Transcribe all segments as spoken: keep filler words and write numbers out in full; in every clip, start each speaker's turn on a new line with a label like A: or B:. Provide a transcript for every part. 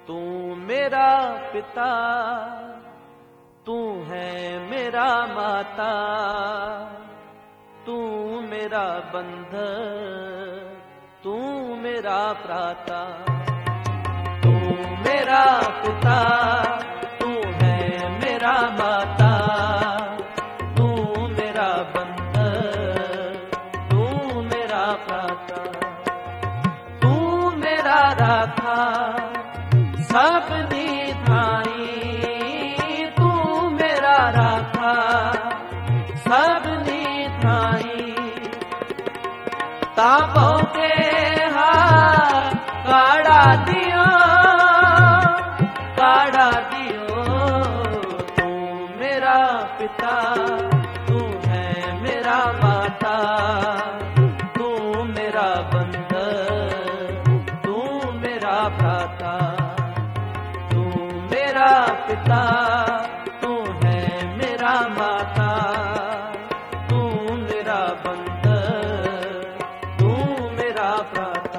A: तू मेरा पिता, तू है मेरा माता, तू मेरा बंधन, तू मेरा भ्राता। तू मेरा पिता, तू है मेरा माता, तू मेरा बंधन, तू मेरा भ्राता। तू मेरा राखा सबनी थाई, तू मेरा राखा सबनी थाई। तापों के हाथ काढ़ा दियो, काढ़ा दियो। तू मेरा पिता, तू है मेरा माता, तू मेरा बंधन, तू मेरा भ्राता। तू मेरा पिता, तू है मेरा माता, तू मेरा बंधन, तू मेरा भ्राता।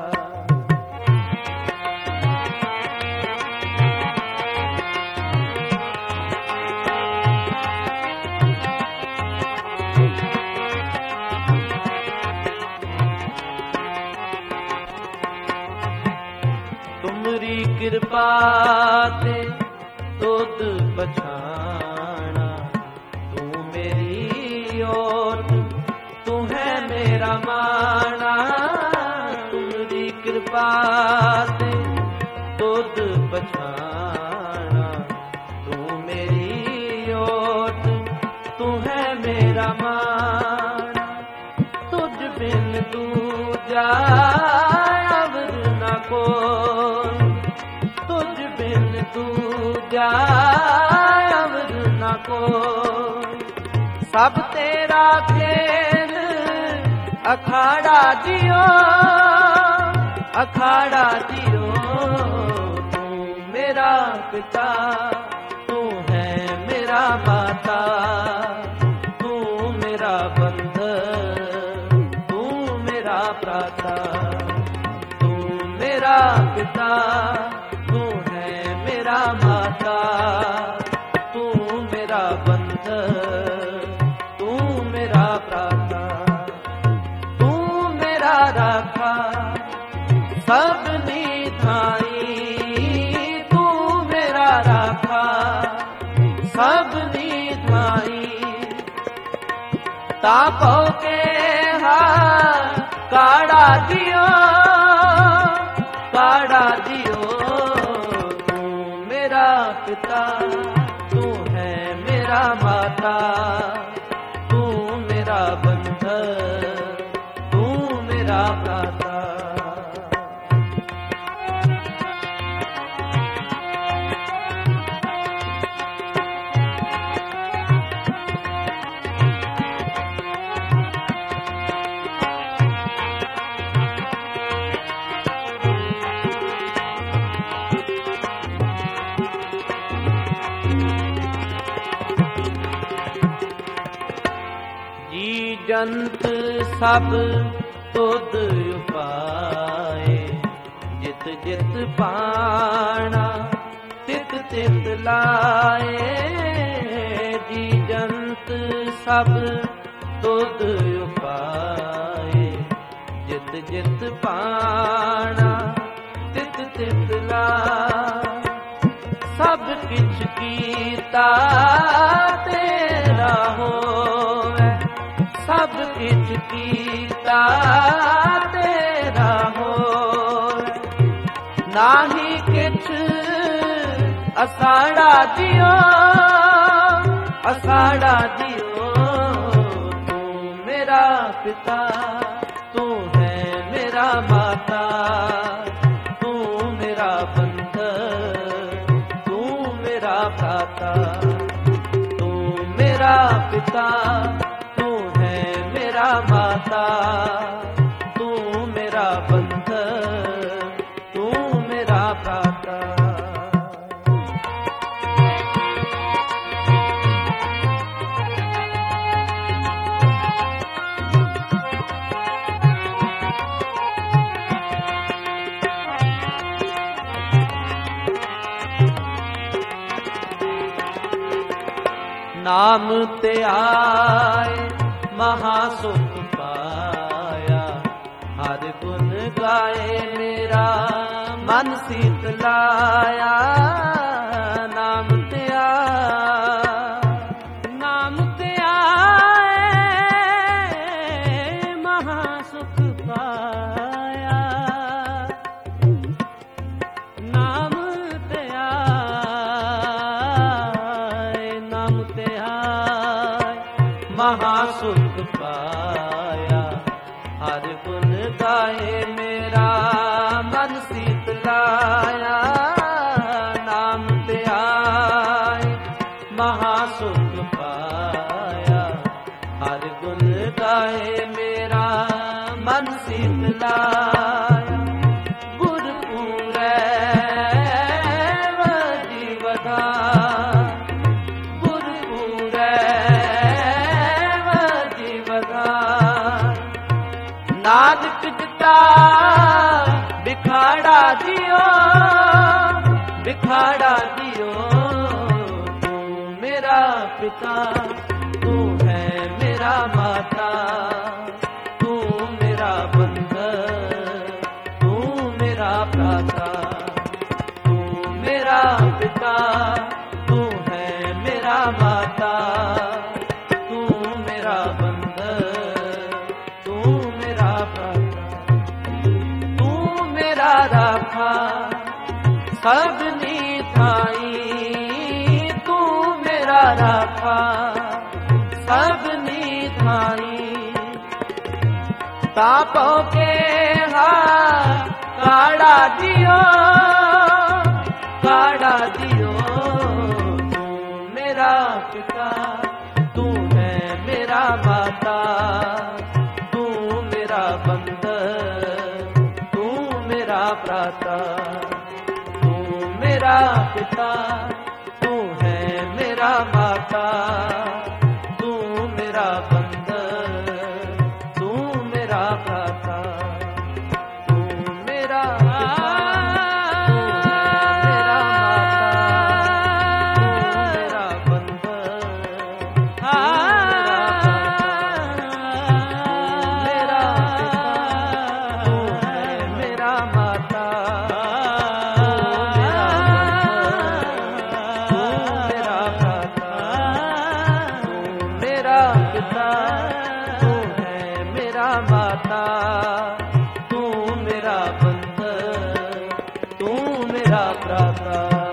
A: तुमरी कृपा ते तुद पछाना, तू मेरी ओट, तू है मेरा माना। तुमरी कृपा ते तुद पछाना, तू मेरी ओट, तू है मेरा माना। तुझ बिन दूजा अवर न कोई, तुझ बिन दूजा अवर न कोई। सब तेरा खेल अखाड़ा जियो, अखाड़ा जियो। तू मेरा पिता, तू है मेरा माता, तू मेरा बंधन, तू मेरा भ्राता। तू मेरा पिता, तू है मेरा माता, तू मेरा बंधन, तू मेरा भ्राता। तू मेरा राखा सबनी थाई, तू मेरा राखा सबनी थाई। तापों के हाथ काढ़ा दियो, काढ़ा दियो। तू मेरा पिता, तू है मेरा माता, तू मेरा बंधन, तू मेरा भ्राता। जी जंत सब तुद उपाए, जित जित पाना तित तित लाए। जी जंत सब तुद उपाए, जित जित पाना तित तित लाए। सब किछ कीता तेरा होवे, सब किछ कीता तेरा होवे। नाही किछ असाड़ा दियो, असाड़ा दियो। तू मेरा पिता, तू है मेरा माता, तू मेरा बंधन, तू मेरा भ्राता। तू मेरा पिता, तू है मेरा माता, तू मेरा बंधन, तू मेरा भ्राता। नाम ते आए महासुख पाया, हर गुण गाए मेरा मन शीतलाया। नाम ते आए, नाम ते आए महासुख पाया, नाम ते आए, नाम ते आए महासुख पाया, हर गुण गाए मेरा मन शीतलाया। नाम ते आए महासुख पाया, हर गुण गाए मेरा मन शीतलाया। गुरपुरै जीवदा, गुरपुरै जीवदा, नानक जिता बिखाड़ा दियो, बिखाड़ा दियो। तू मेरा पिता, तू है मेरा माता, तू मेरा बंधन, तू मेरा भ्राता। तू मेरा पिता, तू है मेरा माता, तू मेरा बंधन, तू मेरा भ्राता। तू मेरा राखा सबनी थाई, तू मेरा राखा सबनी थाई। तापों के हाथ काढ़ा दियो, काढ़ा दियो। तू मेरा पिता, तू है मेरा माता, तू मेरा बंधन, तू मेरा भ्राता। तू मेरा पिता, तू है मेरा माता, तू मेरा बंधन, तू मेरा भ्राता। तू मेरा पिता, तू है मेरा माता, तू मेरा बंधन, तू मेरा भ्राता।